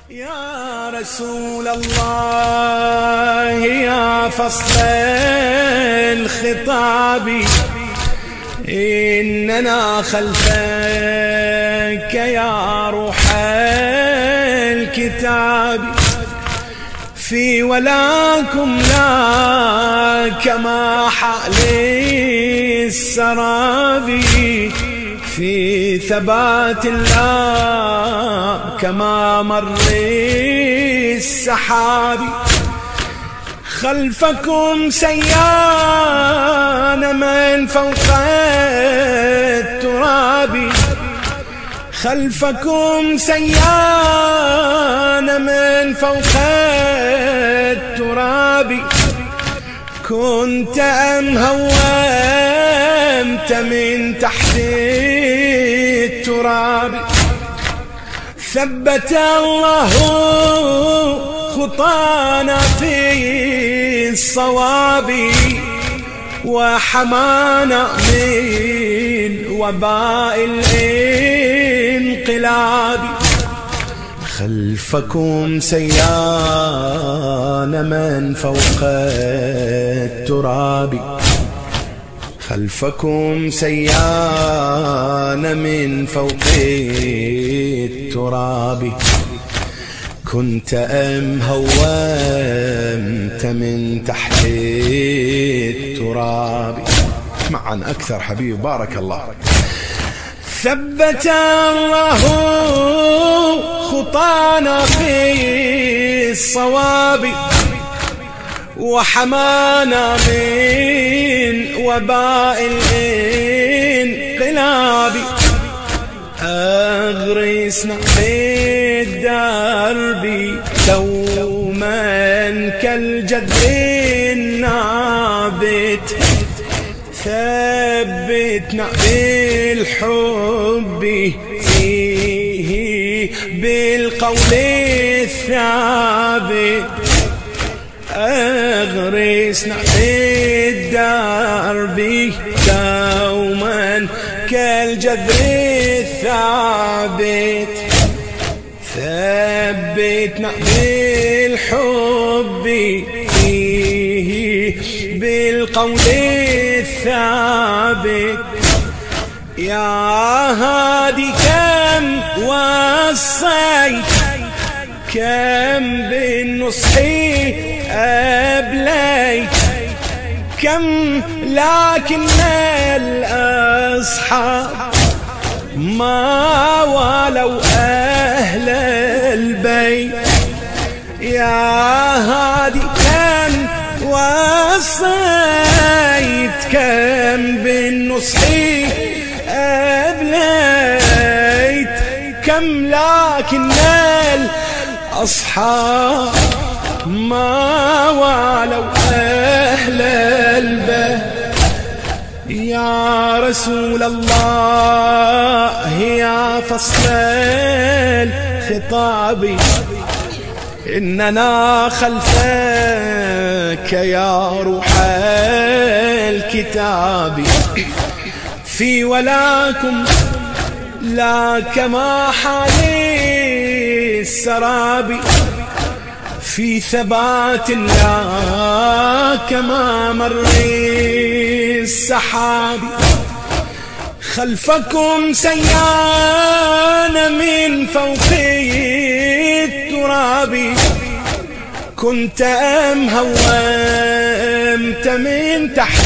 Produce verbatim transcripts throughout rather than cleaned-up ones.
يا رسول الله يا فصل الخطاب إننا خلفك يا روح الكتاب في ولاكم لا كما حال السراب في ثبات الله كما مر السحاب خلفكم سيان من فوق التراب خلفكم سيان من فوق التراب كنت أم هومت من تحت التراب ثبت الله خطانا في الصواب وحمانا من وباء الانقلاب خلفكم سيان من فوق التراب خلفكم سيان من فوق التراب كنت أم هومت من تحت التراب. معا أكثر حبيب بارك الله. ثبت الله خطانا في الصواب وحمانا من وباء الانقلاب أغرسنا في الدرب دوما كالجدر النابت ثبتنا بالحب فيه بالقول الثابت أغرسنا في الدرب دوما كالجدر الثابت ثبتنا بالحب فيه بالقول الثابت يا هادي كم وصيت كم بالنصح أبليت كم لكن الأصحاب ما ولوا أهل البيت يا هادي كم وصيت كم بالنصح أبليت كم لكن الأصحاب ما والوا أهل البيت يا رسول الله يا فصل الخطاب إننا خلفك يا روح الكتاب في ولاكم لا كما حال السراب في ثبات لا كما مر السحاب خلفكم سيان من فوق التراب كنت أم هومت من تحت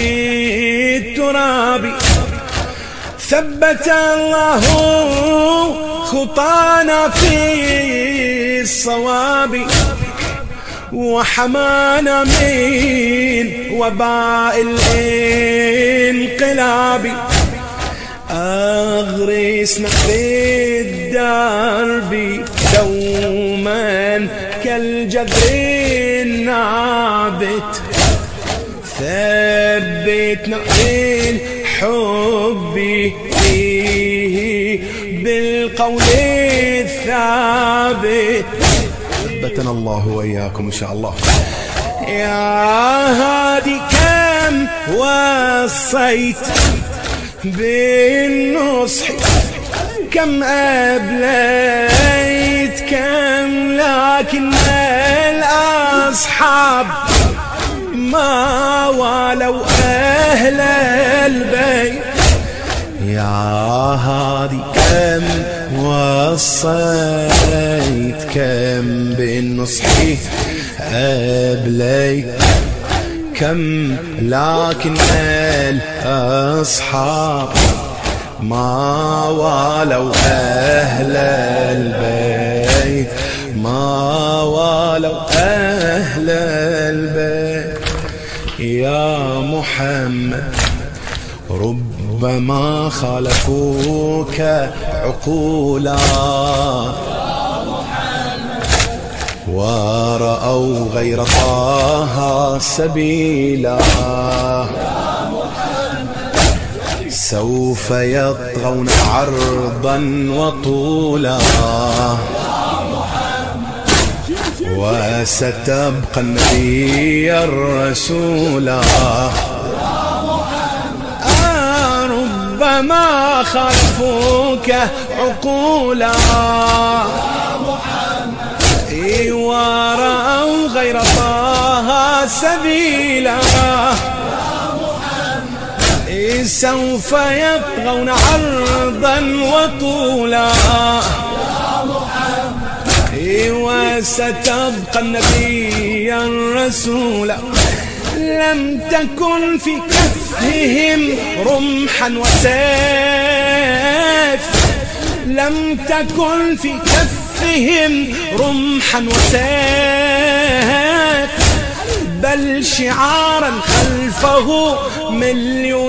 التراب ثبت الله خطانا في الصواب وحمانا من وباء الانقلاب أغرسنا في الدرب دوما كالجدر النابت ثبتنا بالحب فيه بالقول الثابت ثبتنا الله وإياكم إن شاء الله. يا هادي كم وصيت بالنصح كم أبليت كم لكن الأصحاب ما والوا أهل البيت. يا هادي كم وصيت كم بالنصح أبليت كم لكن الأصحاب ما والوا أهل البيت ما والوا أهل البيت. يا محمد ربما خالفوك عقولا ورأوا غير طه سبيلا سوف يطغون عرضا وطولا وستبقى النبي الرسولا. ربما خالفوك عقولا ورأوا غير طه سبيلا سوف يطغون عرضا وطولا وستبقى النبي الرسول. لم تكن في كفهم رمحا وسيف لم تكن في كفهم رمحا وسيف بل شعارا خلفه مليون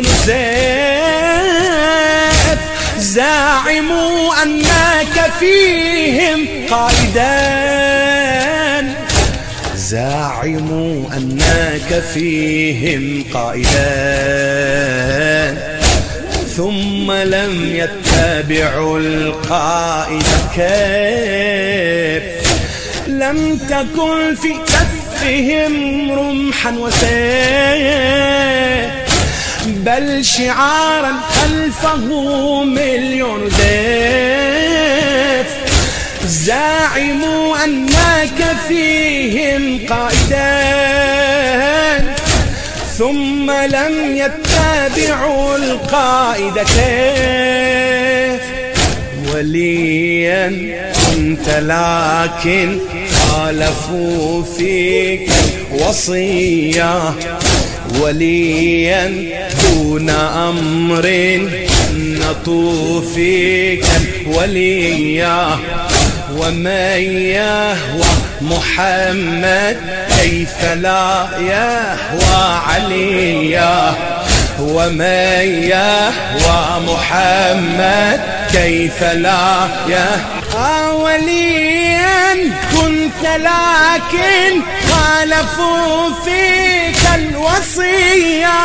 سيف. زاعموا أنك فيهم قائدان زاعموا أنك فيهم قائدان ثم لم يتبعوا القائد. كيف لم تكن في كفهم رمحا وسيف بل شعارا خلفه مليون سيف. زاعموا أنك فيهم قائدان ثم لم يتبعوا القائد. كيف وليا كنت لكن خالفوا فيك وصية وليا دون أمر نطوفك وليا. ومن يهوى محمد كيف لا يهوى عليا. ومن يهوى محمد كيف لا يهوى. وليا كنت لكن خالفوا فيك الوصية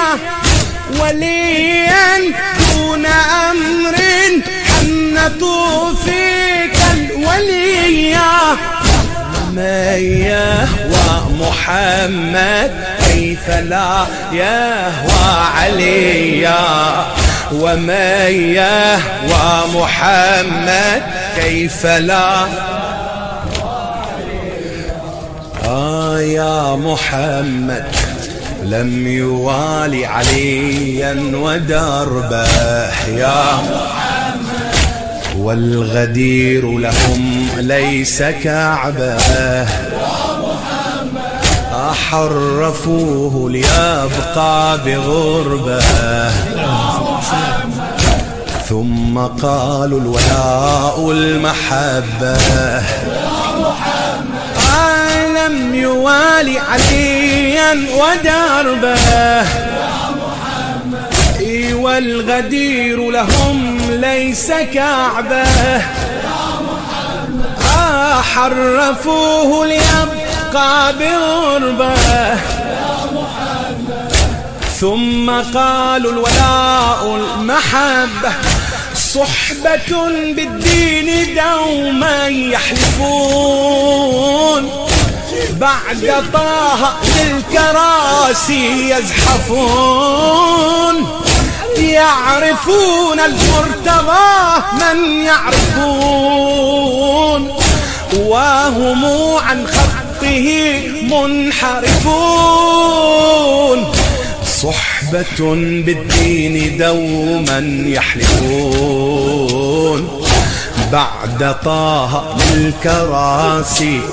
وليا دون أمر حنطوا فيك الولية. من يهوى محمد كيف لا يهوى عليا. ومن يهوى محمد كيف لا. آه يا محمد لم يوالي عليا ودربه يا محمد والغدير لهم ليس كعبه. أحرفوه ليبقى بغربه ثم قالوا الولاء المحبة. لم يوالي عليا ودربه والغدير لهم ليس كعبه. حرفوه ليبقى بغربه ثم قالوا الولاء المحبة. صحبة بالدين دوما يحلفون بعد طه للكراسي يزحفون. يعرفون المرتضى من يعرفون وهم عن خطه منحرفون. صحبة بالدين دوما يحلفون، بعد طه للكراسي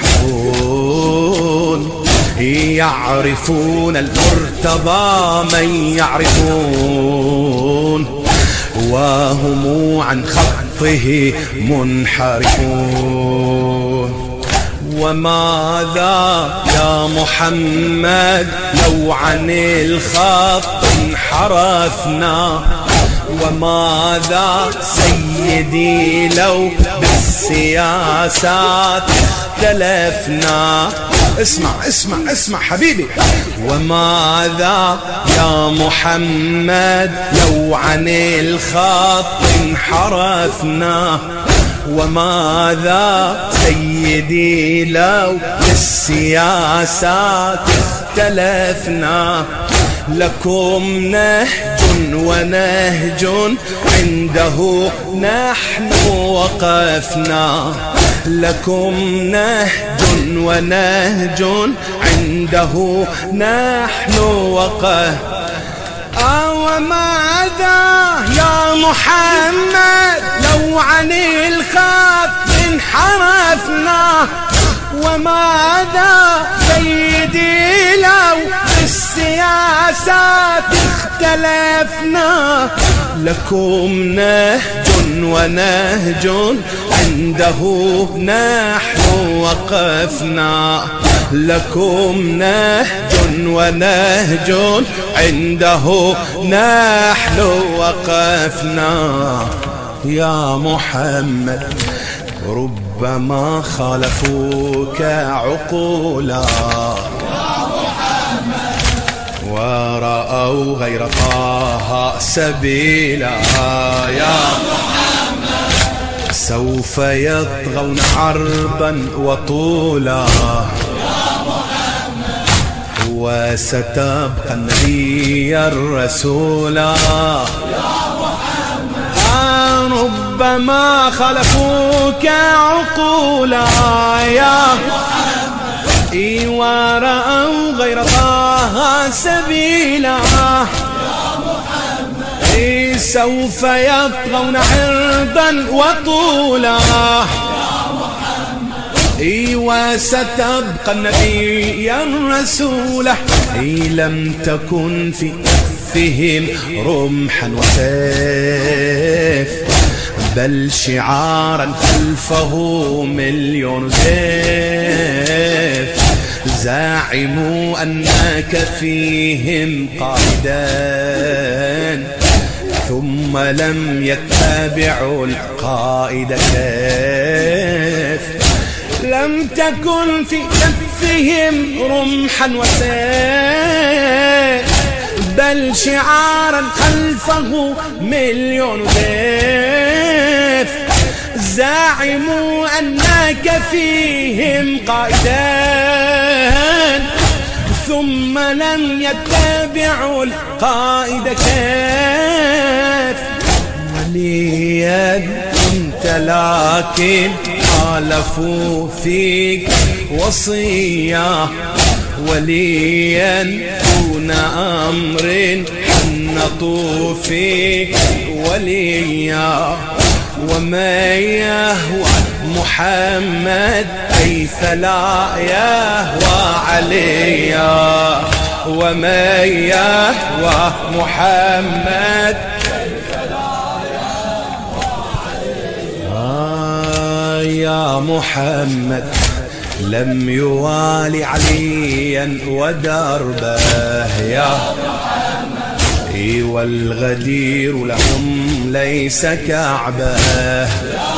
يزحفون. يعرفون المرتضى من يعرفون، وهم عن خطه منحرفون. وماذا يا محمد لو عن الخط انحرفنا، وماذا سيدي لو بالسياسات اختلفنا. اسمع اسمع اسمع حبيبي. وماذا يا محمد لو عن الخط انحرفنا، وماذا سيدي لو بالسياسات اختلفنا. لكم نهج ونهج عنده نحن وقفنا، لكم نهج ونهج عنده نحن وقفنا. وماذا يا محمد لو عن الخط انحرفنا، وماذا سيدي لو بالسياسات اختلفنا. لكم نهج ونهج عنده نحن وقفنا، لكم نهج ونهج عنده نحن وقفنا. يا محمد ربما خالفوك عقولا، ورأوا غير طه سبيلا. يا محمد سوف يطغون عرضا وطولا، يا محمد وستبقى النبي الرسول. يا محمد ربما خلفوك عقولا، يا محمد ورأوا غير طه سبيلا. يا محمد سوف يطغون عرضا وطولا، يا محمد وستبقى النبي الرسول. لم تكن في كفهم رمحا وسيف، بل شعارا خلفه مليون سيف. زاعموا أنك فيهم قائدا، ثم لم يتبعوا القائد كيف. لم تكن في كفهم رمحا وسيف، بل شعارا خلفه مليون سيف. زاعموا أنك فيهم قائدان، ثم لم يتبعوا القائد كيف. وليا كنت لكن خالفوا فيك وصية، وليا دون أمر حنطوا فيك وليا. وما يهوى محمد كيف لا يهوى عليا، وما يهوى محمد كيف لا يهوى عليا. آه يا محمد لم يوالي عليا ودربه، يا محمد والغدير لهم ليس كعبه. يا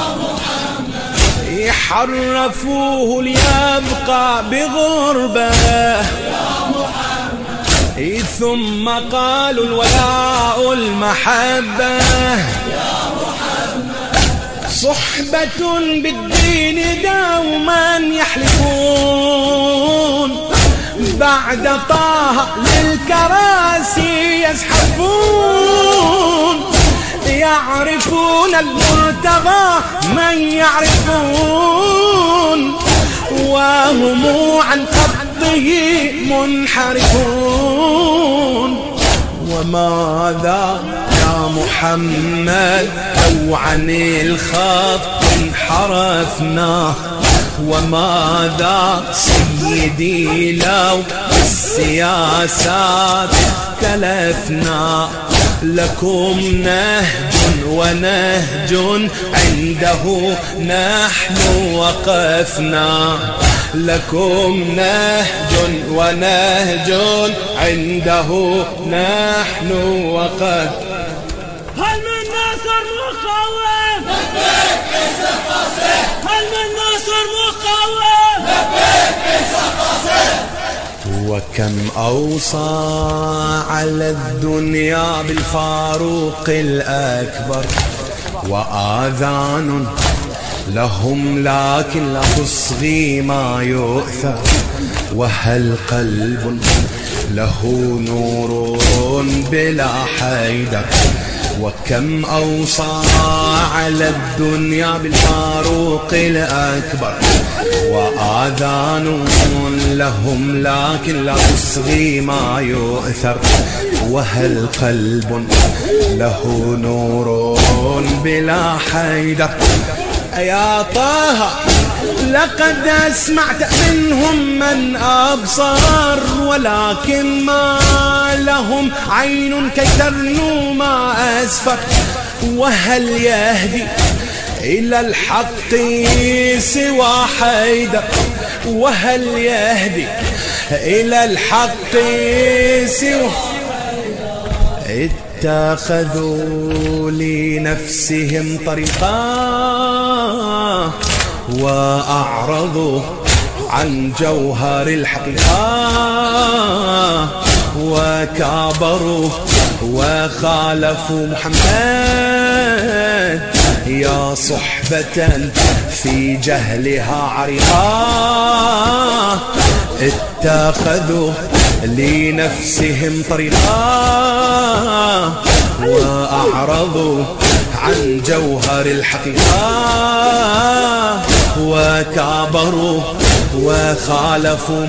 محمد حرفوه ليبقى بغربه. يا محمد ثم قالوا الولاء المحبة. يا محمد صحبة بالدين دوما يحلفون، بعد طه للكراسي يزحفون. يعرفون المرتضى من يعرفون، وهم عن خطه منحرفون. وماذا يا محمد لو عن الخط انحرفنا، وماذا سيدي لو السياسات اختلفنا، لكم نهج ونهج عنده نحن وقفنا، لكم نهج ونهج عنده نحن وقفنا. هل من ناصر مقاوم؟ لبيك عيسى قاسم. هل من ناصر مقاوم؟ لبيك عيسى قاسم. وكم أوصى على الدنيا بالفاروق الأكبر، وآذان لهم لكن لا تصغي ما يؤثر، وهل قلب له نور بلا حيدر. وكم أوصى على الدنيا بالفاروق الأكبر، وآذان لهم لكن لا تصغي ما يؤثر، وهل قلب له نور بلا حيدر. يا طه لقد أسمعت منهم من أبصر، ولكن ما لهم عين كي ترنو ما أسفر، وهل يهدي إلى الحق سوى حيدر، وهل يهدي إلى الحق سوى. اتخذوا لنفسهم طريقا وأعرضوا عن جوهر الحقيقة، وكابروا وخالفوا محمد يا صحبة في جهلها عريقا. اتخذوا لنفسهم طريقا وأعرضوا عن جوهر الحقيقة، وكابروا وخالفوا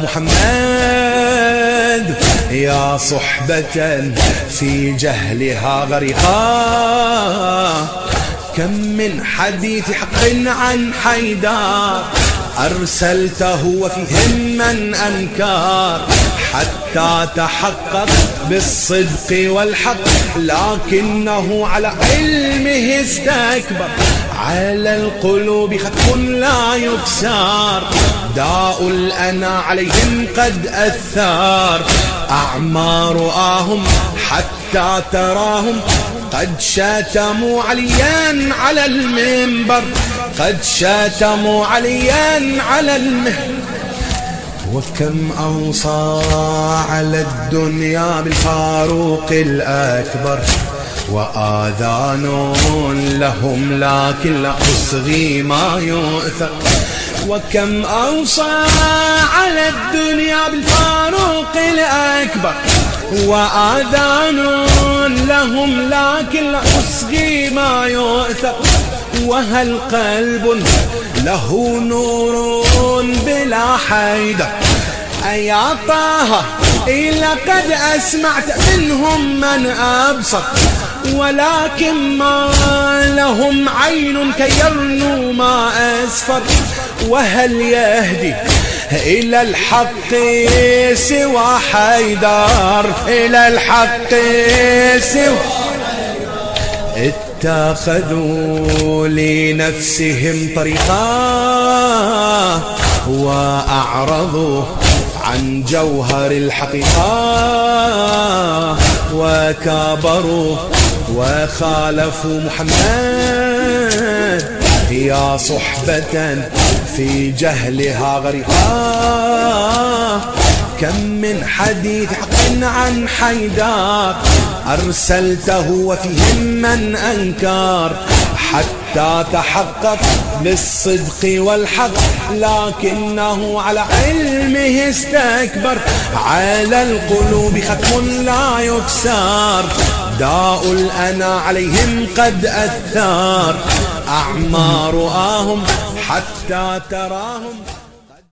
محمد يا صحبة في جهلها غريقا. كم من حديث حق عن حيدر أرسلته وفيهم من أنكر، حتى تحقق بالصدق والحق، لكنه على علمه استكبر. على القلوب ختم لا يكسر، داء الأنا عليهم قد أثار. أعمى رؤاهم حتى تراهم قد شاتموا عليا على المنبر، قد شاتموا عليا على المنبر. وكم أوصى على الدنيا بالفاروق الأكبر، وآذان لهم لكن لا تصغي ما يؤثر. وكم أوصى على الدنيا بالفاروق الأكبر، وآذان لهم لكن لا تصغي ما يؤثر، وهل قلب له نور بلا حيدر. أيا طه لقد أسمعت منهم من أبصر، ولكن ما لهم عين كي يرنوا ما أسفر، وهل يهدي إلى الحق سوى حيدر، إلى الحق سوى. اتخذوا لنفسهم طريقا وأعرضوا عن جوهر الحقيقة، وكابروا وخالفوا محمد يا صحبة في جهلها غريقا. كم من حديث حق عن حيدر أرسلته وفيهم من أنكر، حتى تحقق بالصدق والحق، لكنه على علمه استكبر. على القلوب ختم لا يكسر، داء الأنا عليهم قد أثار، أعمى رؤاهم حتى تراهم